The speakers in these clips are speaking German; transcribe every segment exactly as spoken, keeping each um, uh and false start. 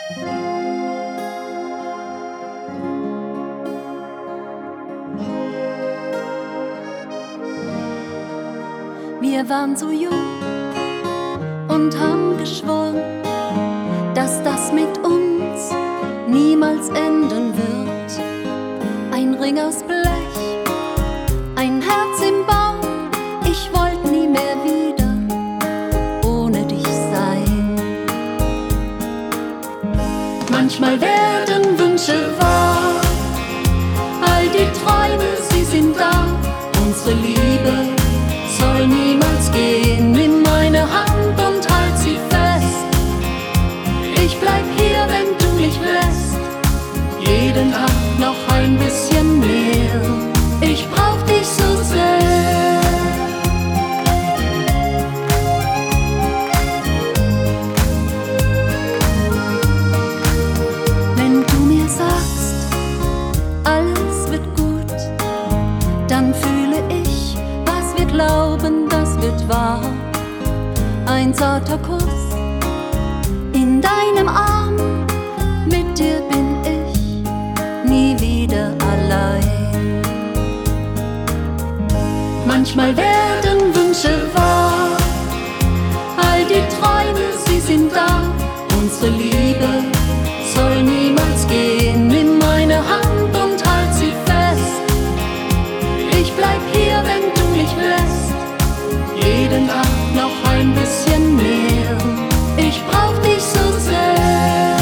Wir waren so jung und haben geschworen, dass das mit uns niemals enden wird. Ein Ring aus Blech, ein Herz im Bauch, ich wollte nie mehr wieder ohne dich sein. Manchmal werden Wünsche wahr, all die Träume, sie sind da, unsere Liebe soll niemals gehen. Nimm meine Hand und halt sie fest. Ich bleib hier, wenn du mich lässt. Jeden Tag noch ein bisschen mehr. Ich brauch dich so sehr. Wenn du mir sagst, alles wird gut, dann fühle ich, was wir glauben, das wird wahr. Ein zarter Kuss in deinem Arm, mit dir bin ich nie wieder allein. Manchmal werden Wünsche wahr, all die Träume, sie sind da, unsere Liebe soll niemals gehen. Nimm meine Hand und halt sie fest. Ich bleib hier, wenn du mich lässt. Jeden Tag noch ein bisschen mehr. Ich brauch dich so sehr.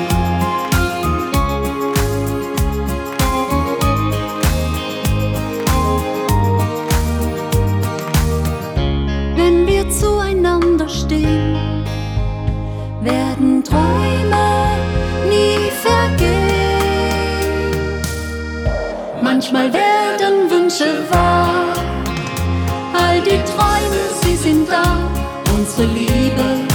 Wenn wir zueinander stehen, werden Träume nie vergehen. Manchmal werden Wünsche wahr, all die Träume, sie sind da, unsere Liebe